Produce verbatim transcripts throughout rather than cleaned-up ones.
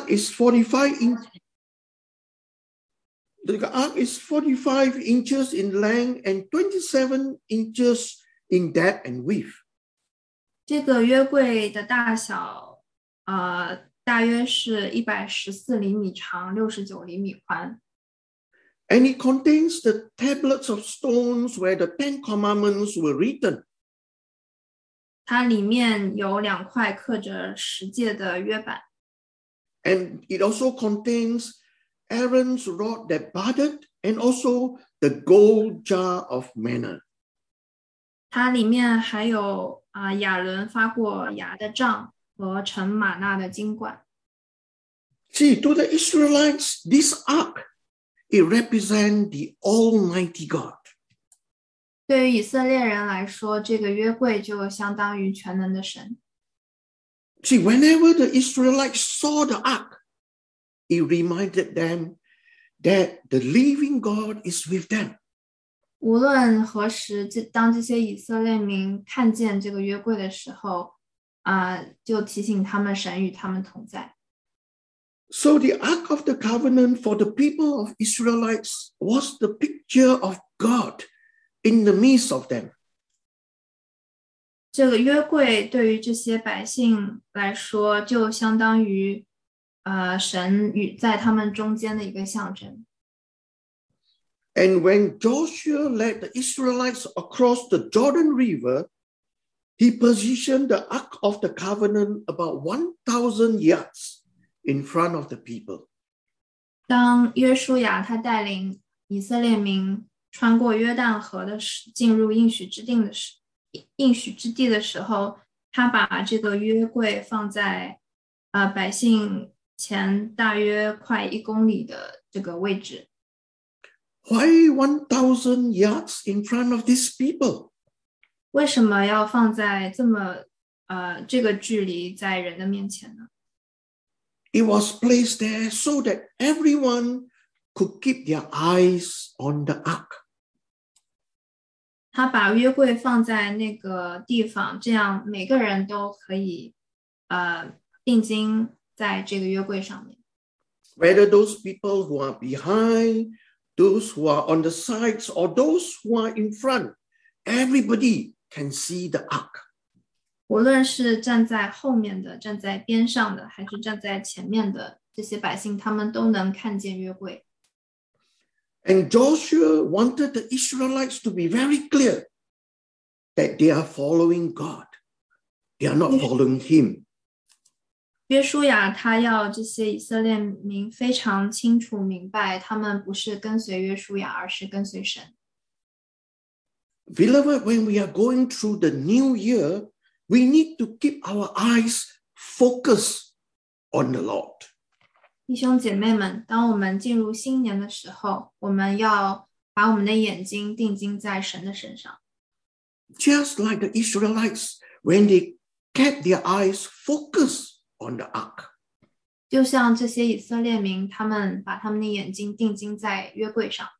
is forty-five inches. The ark is forty-five inches in length and twenty-seven inches in depth and width. 这个约柜的大小，呃，大约是一百十四厘米长，六十九厘米宽。 And it contains the tablets of stones where the Ten Commandments were written. 它里面有两块刻着十诫的约版。 And it also contains Aaron's rod that budded and also the gold jar of manna. 它里面还有啊、呃、亚伦发过芽的杖和盛玛纳的金罐。 See, to the Israelites, this ark, it represents the Almighty God. 对于以色列人来说，这个约柜就相当于全能的神。 See, whenever the Israelites saw the ark, it reminded them that the living God is with them. 无论何时，当这些以色列民看见这个约柜的时候，啊、呃，就提醒他们神与他们同在。 So the Ark of the Covenant for the people of Israelites was the picture of God in the midst of them. 这个约柜对于这些百姓来说，就相当于呃神与在他们中间的一个象征。 And when Joshua led the Israelites across the Jordan River, he positioned the Ark of the Covenant about one thousand yards in front of the people. 当约书亚他带领以色列民穿过约旦河的时，进入应许之地的时，应许之地的时候，他把这个约柜放在呃百姓前大约快一公里的这个位置。 Why one thousand yards in front of these people? 为什么要放在这么呃这个距离在人的面前呢？ It was placed there so that everyone could keep their eyes on the ark. 他把约柜放在那个地方，这样每个人都可以呃定睛在这个约柜上面。 Whether those people who are behind, those who are on the sides, or those who are in front, everybody can see the ark. 无论是站在后面的、站在边上的，还是站在前面的这些百姓，他们都能看见约柜。 And Joshua wanted the Israelites to be very clear that they are following God. They are not following him. 约书亚他要这些以色列民非常清楚明白，他们不是跟随约书亚，而是跟随神。 Beloved, when we are going through the new year, we need to keep our eyes focused on the Lord. 弟兄姐妹们，当我们进入新年的时候，我们要把我们的眼睛定睛在神的身上。 Just like the Israelites, when they kept their eyes focused on the ark. 就像这些以色列民，他们把他们的眼睛定睛在约柜上。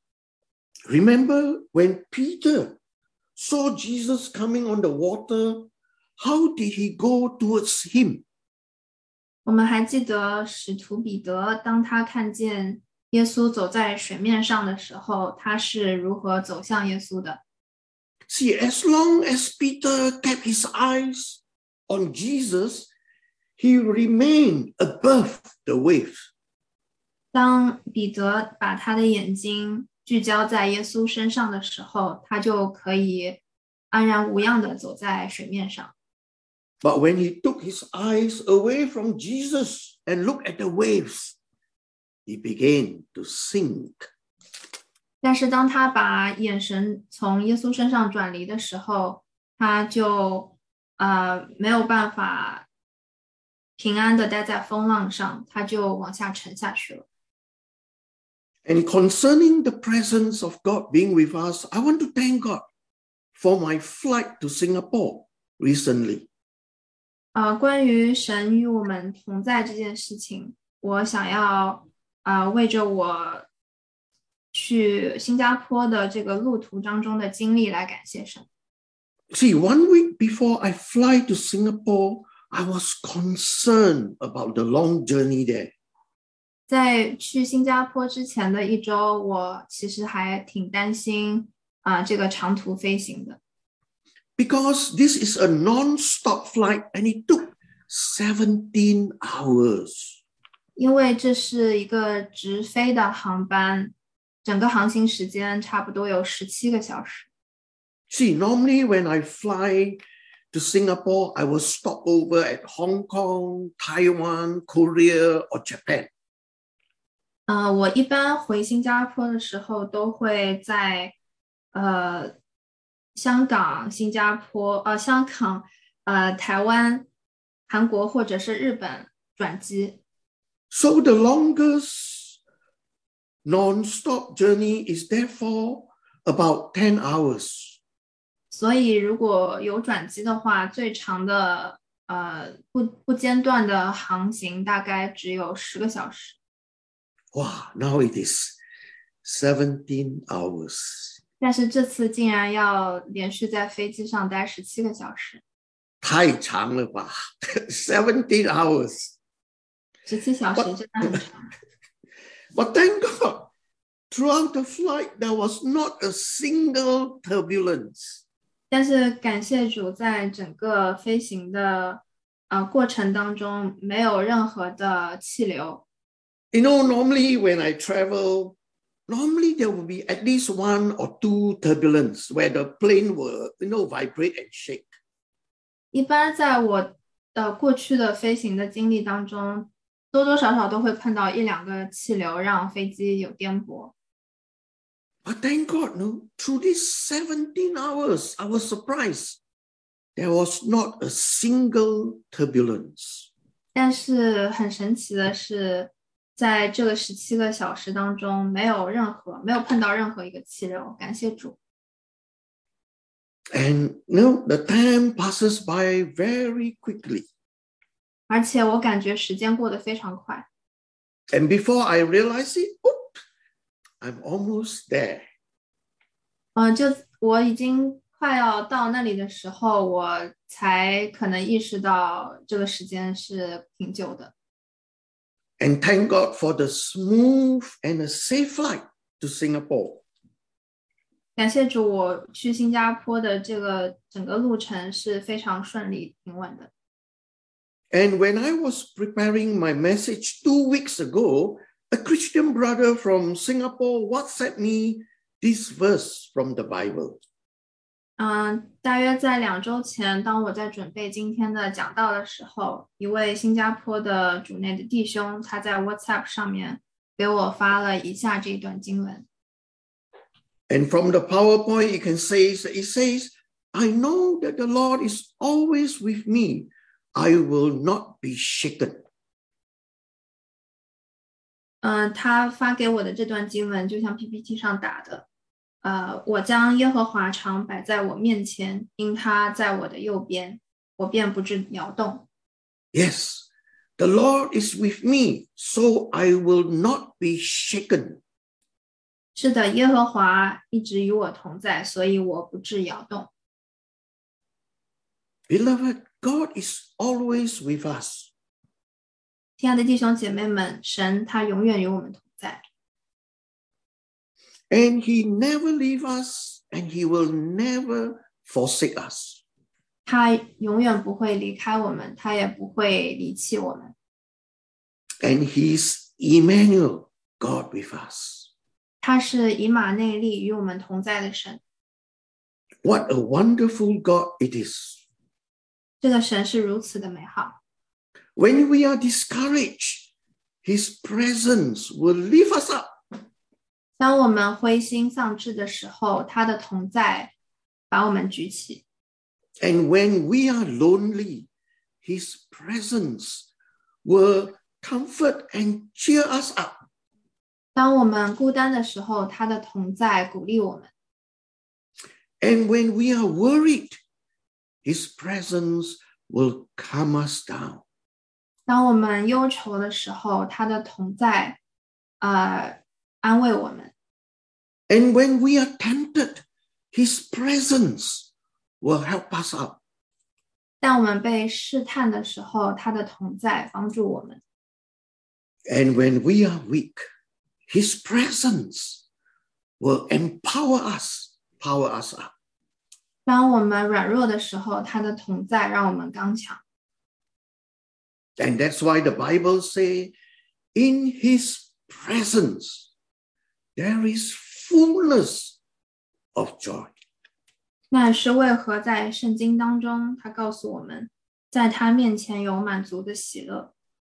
Remember when Peter saw Jesus coming on the water, how did he go towards him? 我们还记得使徒彼得，当他看见耶稣走在水面上的时候，他是如何走向耶稣的。 See, as long as Peter kept his eyes on Jesus, he remained above the waves. 当彼得把他的眼睛聚焦在耶稣身上的时候，他就可以安然无恙地走在水面上。 But when he took his eyes away from Jesus and looked at the waves, he began to sink. 但是当他把眼神从耶稣身上转离的时候，他就呃没有办法平安的待在风浪上，他就往下沉下去了。 And concerning the presence of God being with us, I want to thank God for my flight to Singapore recently. 呃，关于神与我们同在这件事情，我想要呃为着我去新加坡的这个路途当中的经历来感谢神。 See, one week before I fly to Singapore, I was concerned about the long journey there. 在去新加坡之前的一周，我其实还挺担心啊、呃、这个长途飞行的。 Because this is a non-stop flight and it took seventeen hours. 因为这是一个直飞的航班，整个航行时间差不多有十七个小时。 See, normally when I fly to Singapore, I will stop over at Hong Kong, Taiwan, Korea, or Japan. 呃，我一般回新加坡的时候都会在呃香港、新加坡、呃香港、呃台湾、韩国或者是日本转机。 So the longest non-stop journey is therefore about ten hours. 所以如果有转机的话，最长的呃不不间断的航行大概只有十个小时。 Wow, now it is seventeen hours. 但是这次竟然要连续在飞机上待十七个小时， 太长了吧？seventeen hours. 十七小时真的很长。 But thank God, throughout the flight, there was not a single turbulence. 但是感谢主，在整个飞行的呃过程当中，没有任何的气流。 You know, normally when I travel, normally there will be at least one or two turbulence where the plane will, you know, vibrate and shake. 一般在我的过去的飞行的经历当中，多多少少都会碰到一两个气流，让飞机有颠簸。 But thank God, no, through these seventeen hours, I was surprised. There was not a single turbulence. 但是很神奇的是，在这个十七个小时当中，没有任何没有碰到任何一个气流，感谢主。 And you know, the time passes by very quickly. 而且我感觉时间过得非常快。 And before I realize it, whoop, I'm almost there. 嗯、呃，就我已经快要到那里的时候，我才可能意识到这个时间是挺久的。 And thank God for the smooth and a safe flight to Singapore. 感谢主，我去新加坡的这个整个路程是非常顺利平稳的。 And when I was preparing my message two weeks ago, a Christian brother from Singapore WhatsApped me this verse from the Bible. 嗯，大约在两周前，当我在准备今天的讲道的时候，一位新加坡的主内的弟兄，他在 WhatsApp 上面给我发了以下这段经文。 And from the PowerPoint, you can say, it says, I know that the Lord is always with me. I will not be shaken. 嗯，他发给我的这段经文就像 P P T 上打的，呃，我将耶和华常摆在我面前，因他在我的右边，我便不致摇动。 Yes, the Lord is with me, so I will not be shaken. 是的，耶和华一直与我同在，所以我不致摇动。 Beloved, God is always with us. 亲爱的弟兄姐妹们，神他永远与我们同在。 And he never leave us, and he will never forsake us. 他永远不会离开我们，他也不会离弃我们。 And he's Emmanuel, God with us. 他是以马内利与我们同在的神。 What a wonderful God it is. 这个神是如此的美好。 When we are discouraged, his presence will lift us up. 当我们灰心丧志的时候，他的同在把我们举起。 And when we are lonely, his presence will comfort and cheer us up. 当我们孤单的时候，他的同在鼓励我们。 And when we are worried, his presence will calm us down. 当我们忧愁的时候，他的同在呃安慰我们。 And when we are tempted, his presence will help us out. 当我们被试探的时候，他的同在帮助我们。 And when we are weak, his presence will empower us, power us up. 当我们软弱的时候，他的同在让我们刚强。 And that's why the Bible says, in his presence, there is fullness of joy. 那是为何在圣经当中，他告诉我们，在他面前有满足的喜乐。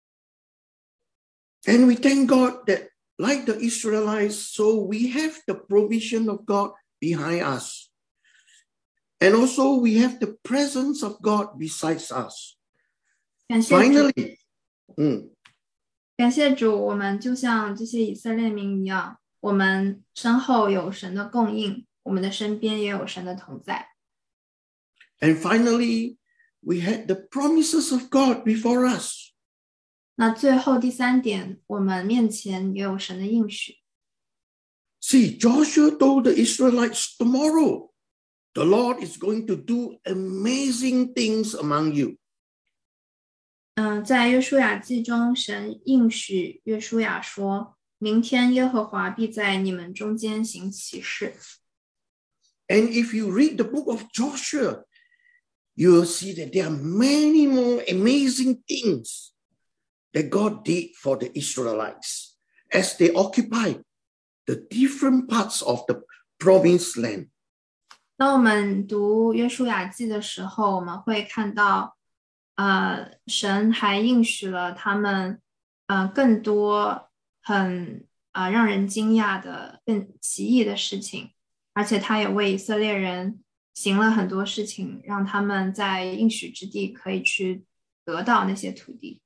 And we thank God that, like the Israelites, so we have the provision of God behind us. And also we have the presence of God besides us. 感谢主， Finally, mm, 感谢主，我们就像这些以色列民一样，我们身后有神的供应，我们的身边也有神的同在。 and finally, we had the promises of God before us. 那最后第三点，我们面前也有神的应许。 See, Joshua told the Israelites, tomorrow, the Lord is going to do amazing things among you. 嗯，在约书亚记中，神应许约书亚说，明天耶和华必在你们中间行奇事。 And if you read the book of Joshua, you will see that there are many more amazing things that God did for the Israelites as they occupied the different parts of the promised land. 当我们读约书亚记的时候，我们会看到，呃，神还应许了他们，呃，更多很呃让人惊讶的、更奇异的事情，而且他也为以色列人行了很多事情，让他们在应许之地可以去得到那些土地。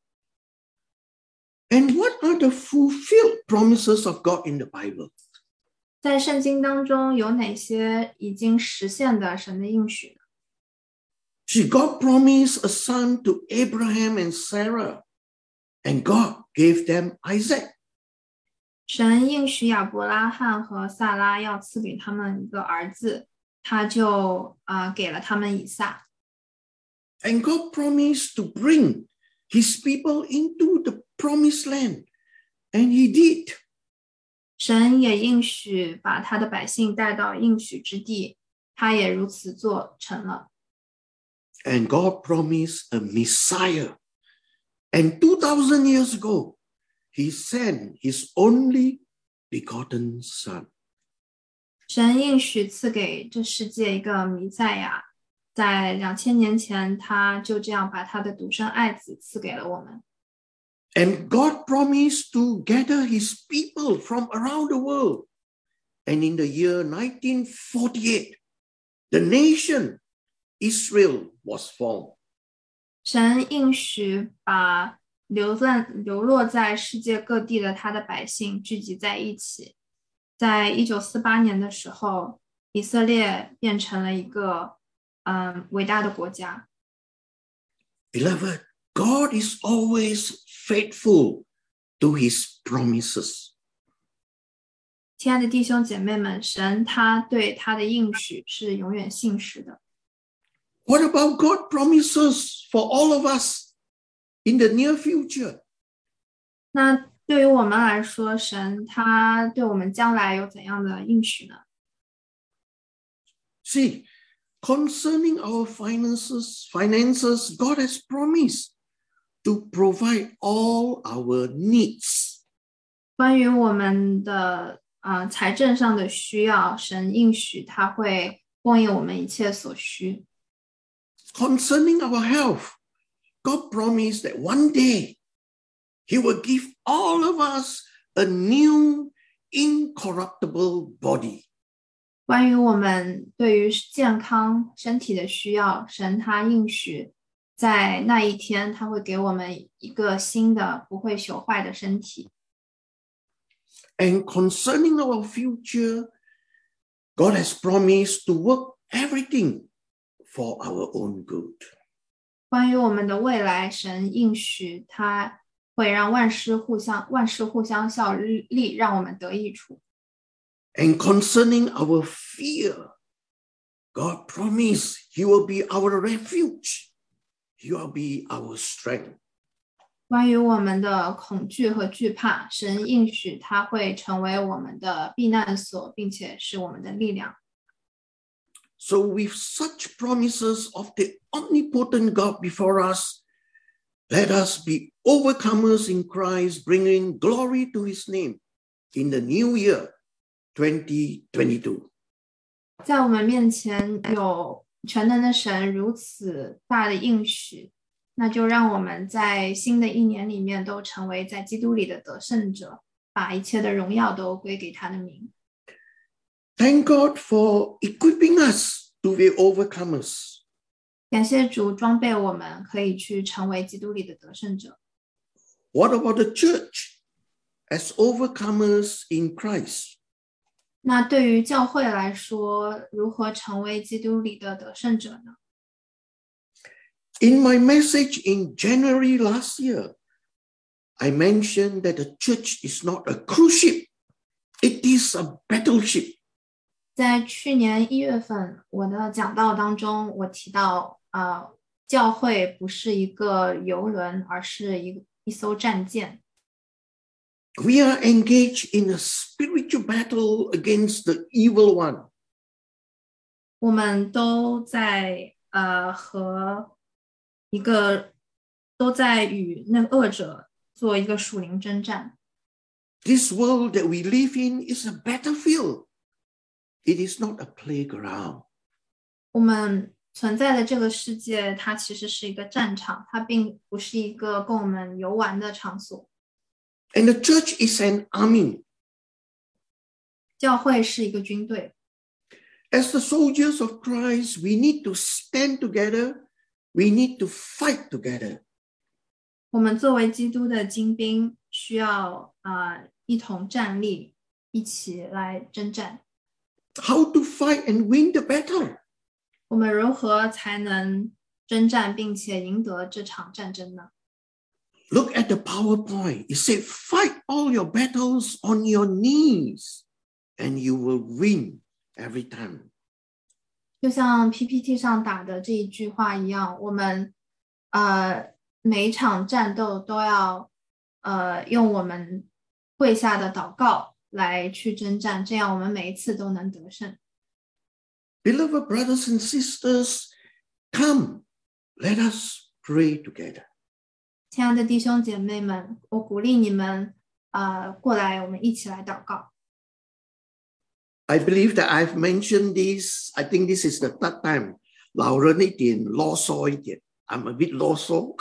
And what are the fulfilled promises of God in the Bible? 在圣经当中有哪些已经实现的神的应许呢？ See, God promised a son to Abraham and Sarah, and God gave them Isaac. 神应许亚伯拉罕和撒拉要赐给他们一个儿子，他就、呃、给了他们以撒。 And God promised to bring his people into the promised land, and he did. 神也应许把他的百姓带到应许之地，他也如此做成了。 And God promised a Messiah. And two thousand years ago, he sent his only begotten son. 神应许赐给这世界一个弥赛亚，在两千年前，他就这样把他的独生爱子赐给了我们。 And God promised to gather his people from around the world. And in the year nineteen forty-eight, the nation Israel was formed. 神应许把流散流落在世界各地的他的百姓聚集在一起。在一九四八年的时候，以色列变成了一个嗯伟大的国家。 Beloved, God is always faithful to his promises. 亲爱的弟兄姐妹们，神他对他的应许是永远信实的。 What about God promises for all of us in the near future? 那对于我们来说，神他对我们将来有怎样的应许呢？ See, concerning our finances, finances, God has promised to provide all our needs. 关于我们的呃财政上的需要，神应许他会供应我们一切所需。 Concerning our health, God promised that one day he will give all of us a new incorruptible body. 关于我们对于健康身体的需要，神他应许在那一天他会给我们一个新的不会朽坏的身体。 And concerning our future, God has promised to work everything for our own good. 关于我们的未来，神应许他会让万事互相万事互相效力，让我们得益处。 And concerning our fear, God promised he will be our refuge. you will be our strength. 关于我们的恐惧和惧怕，神应许它会成为我们的避难所，并且是我们的力量。 So with such promises of the omnipotent God before us, let us be overcomers in Christ, bringing glory to his name in the new year, twenty twenty-two. 在我们面前有全能的神如此大的应许，那就让我们在新的一年里面都成为在基督里的得胜者，把一切的荣耀都归给他的名。 Thank God for equipping us to be overcomers. 感谢主装备我们，可以去成为基督里的得胜者。 What about the church as overcomers in Christ? 那对于教会来说，如何成为基督里的得胜者呢？ In my message in January last year, I mentioned that the church is not a cruise ship, it is a battleship. 在去年一月份我的讲道当中，我提到，呃，教会不是一个游轮，而是一一艘战舰。 We are engaged in a spiritual battle against the evil one. 我们都在呃和一个都在与那个恶者做一个属灵征战。 This world that we live in is a battlefield. It is not a playground. 我们存在的这个世界，它其实是一个战场，它并不是一个供我们游玩的场所。 And the church is an army. 教会是一个军队。 As the soldiers of Christ, we need to stand together. We need to fight together. 我们作为基督的精兵，需要呃一同站立，一起来征战。 How to fight and win the battle? 我们如何才能征战并且赢得这场战争呢？ Look at the PowerPoint. It said, fight all your battles on your knees, and you will win every time. 就像 P P T 上打的这一句话一样，我们呃每一场战斗都要呃用我们跪下的祷告来去征战，这样我们每一次都能得胜。 Beloved brothers and sisters, come, let us pray together. 亲爱的弟兄姐妹们，我鼓励你们呃过来，我们一起来祷告。 I believe that I've mentioned this. I think this is the third time. 老人一点，啰嗦一点。I'm a bit 啰嗦。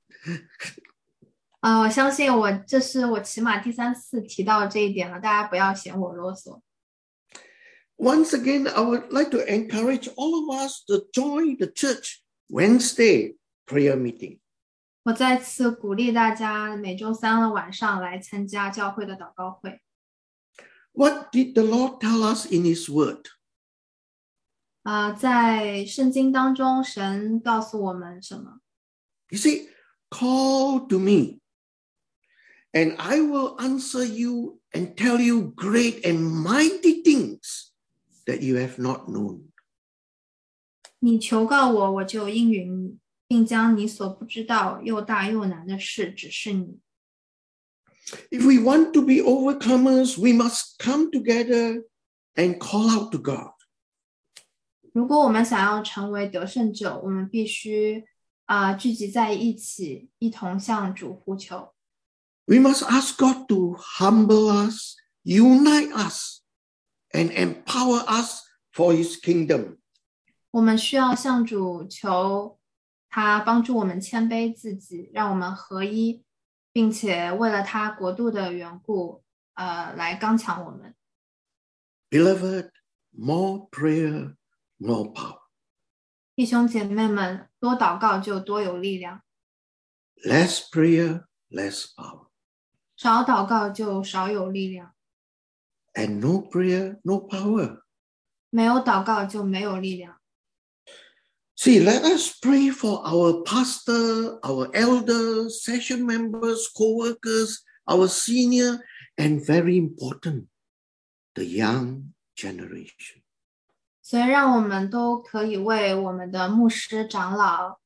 呃，我相信我这是我起码第三次提到这一点了，大家不要嫌我啰嗦。 Once again, I would like to encourage all of us to join the church Wednesday prayer meeting. 我再次鼓励大家每周三的晚上来参加教会的祷告会。 What did the Lord tell us in his word? 呃，在圣经当中，神告诉我们什么？ He said, call to me, and I will answer you and tell you great and mighty things that you have not known. 你求告我，我就应允你，并将你所不知道又大又难的事指示你。 If we want to be overcomers, we must come together and call out to God. 如果我们想要成为得胜者，我们必须啊、呃、聚集在一起，一同向主呼求。 We must ask God to humble us, unite us, and empower us for his kingdom. 我们需要向主求他帮助我们谦卑自己，让我们合一，并且为了他国度的缘故，呃，来刚强我们。 Beloved, more prayer, more power. 弟兄姐妹们，多祷告就多有力量， Less prayer, less power. 少祷告就少有力量， And no prayer, no power. 没有祷告就没有力量。 See, let us pray for our pastor, our elders, session members, co-workers, our senior, and very important, the young generation. 所以让我们都可以为我们的牧师长老、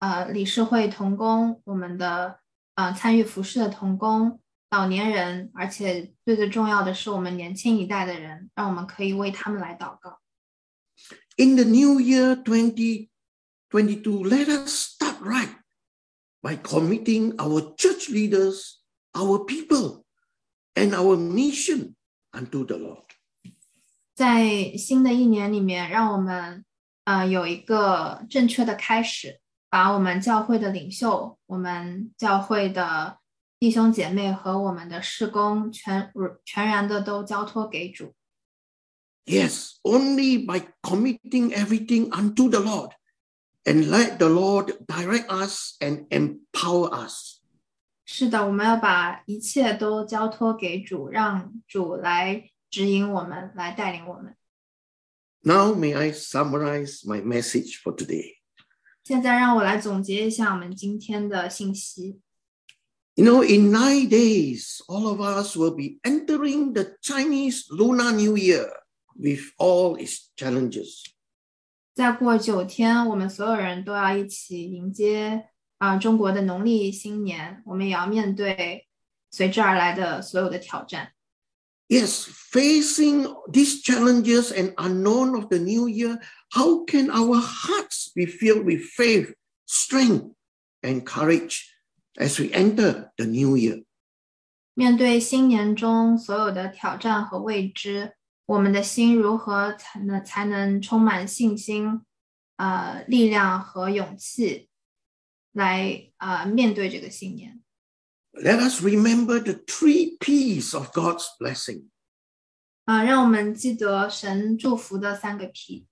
呃理事会同工，我们的呃参与服事的同工，老年人，而且最最重要的是我们年轻一代的人，让我们可以为他们来祷告。 In the new year twenty twenty-two, let us start right by committing our church leaders, our people, and our mission unto the Lord. 在新的一年里面，让我们呃有一个正确的开始，把我们教会的领袖、我们教会的弟兄姐妹和我们的事工全全然的都交托给主。 Yes, only by committing everything unto the Lord and let the Lord direct us and empower us. 是的，我们要把一切都交托给主，让主来指引我们，来带领我们。 Now may I summarize my message for today. 现在让我来总结一下我们今天的信息。 You know, in nine days, all of us will be entering the Chinese Lunar New Year with all its challenges. 再过九天，我们所有人都要一起迎接啊、呃、中国的农历新年，我们也要面对随之而来的所有的挑战。 Yes, facing these challenges and unknown of the new year, how can our hearts be filled with faith, strength, and courage as we enter the new year? 面对新年中所有的挑战和未知，我们的心如何才能才能充满信心、呃力量和勇气来呃面对这个新年？ Let us remember the three P's of God's blessing. 啊、呃，让我们记得神祝福的三个 P。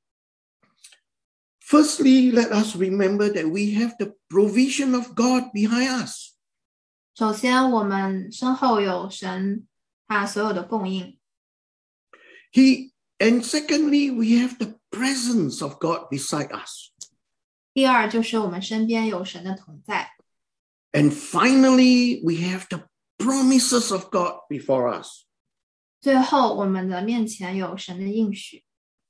Firstly, let us remember that we have the provision of God behind us. 首先，我们身后有神他所有的供应。 He and secondly, we have the presence of God beside us. 第二，就是我们身边有神的同在。 And finally, we have the promises of God before us. 最后，我们的面前有神的应许。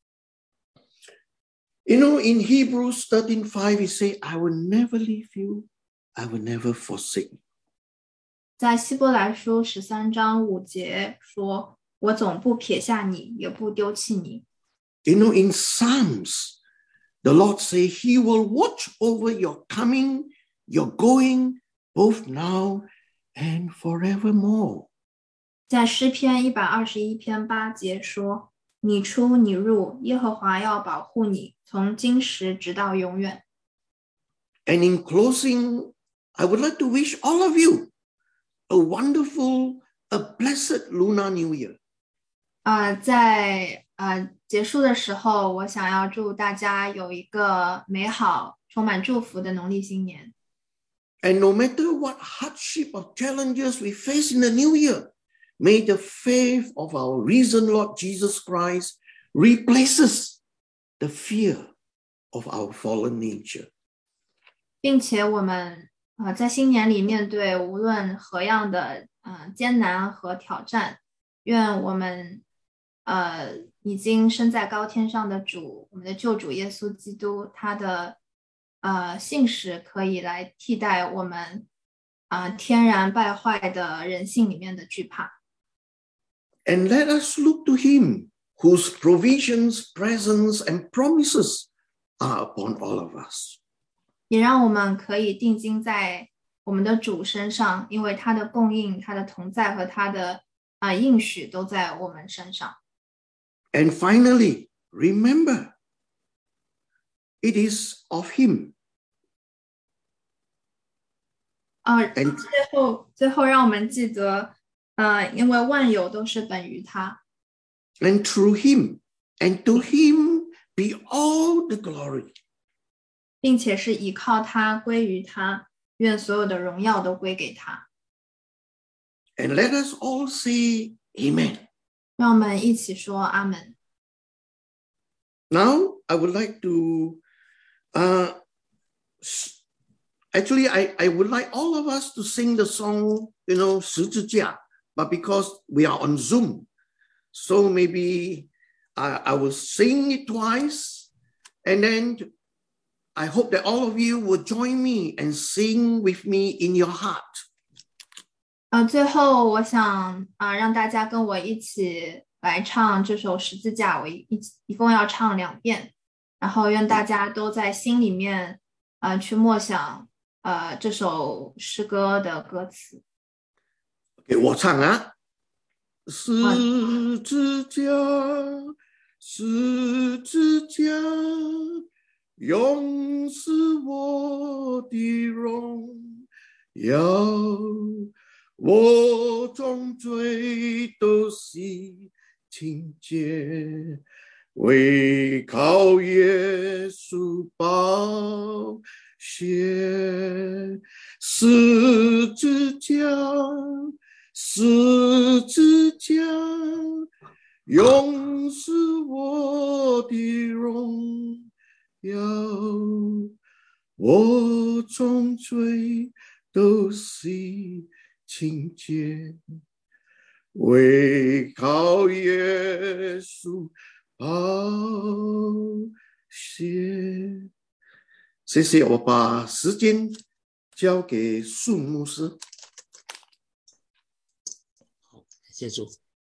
You know, in Hebrews thirteen five, it says, I will never leave you, I will never forsake you. 在希伯来书十三章五节说：“我总不撇下你，也不丢弃你。” You know, in Psalms, the Lord says He will watch over your coming, your going, both now and forevermore. 在诗篇一百二十一篇八节说：“你出你入，耶和华要保护你，从今时直到永远。” And in closing, I would like to wish all of you a wonderful, a blessed Lunar New Year. 呃，在呃结束的时候，我想要祝大家有一个美好、充满祝福的农历新年。 And no matter what hardship or challenges we face in the new year, may the faith of our risen Lord Jesus Christ replaces the fear of our fallen nature. 并且我们呃在新年里面对无论何样的呃艰难和挑战，愿我们呃已经身在高天上的主，我们的救主耶稣基督，他的呃信使可以来替代我们啊、呃、天然败坏的人性里面的惧怕。 And let us look to Him, whose provisions, presence, and promises are upon all of us. 也让我们可以定睛在我们的主身上，因为他的供应、他的同在和他的啊、呃、应许都在我们身上。 And finally, remember, it is of Him. 啊、呃， And 最后最后让我们记得，呃，因为万有都是本于他。 And through Him, and to Him be all the glory. 并且是依靠他，归于他，愿所有的荣耀都归给他。 And let us all say Amen. 让我们一起说阿门。 Now, I would like to, uh, actually, I, I would like all of us to sing the song, you know, 十字架, but because we are on Zoom, so maybe I, I will sing it twice, and then I hope that all of you will join me and sing with me in your heart. 呃，最后我想啊、呃，让大家跟我一起来唱这首十字架，我一一一共要唱两遍，然后愿大家都在心里面呃去默想呃这首诗歌的歌词。 给我唱啊，十嗯字架，十字架，永是我的荣耀，我众罪都是清洁，唯靠耶稣宝血，十字架，十字架，永是我的荣耀，我众罪都是清洁，唯靠耶稣宝血。谢谢，我把时间交给孙牧师。 好，感谢主。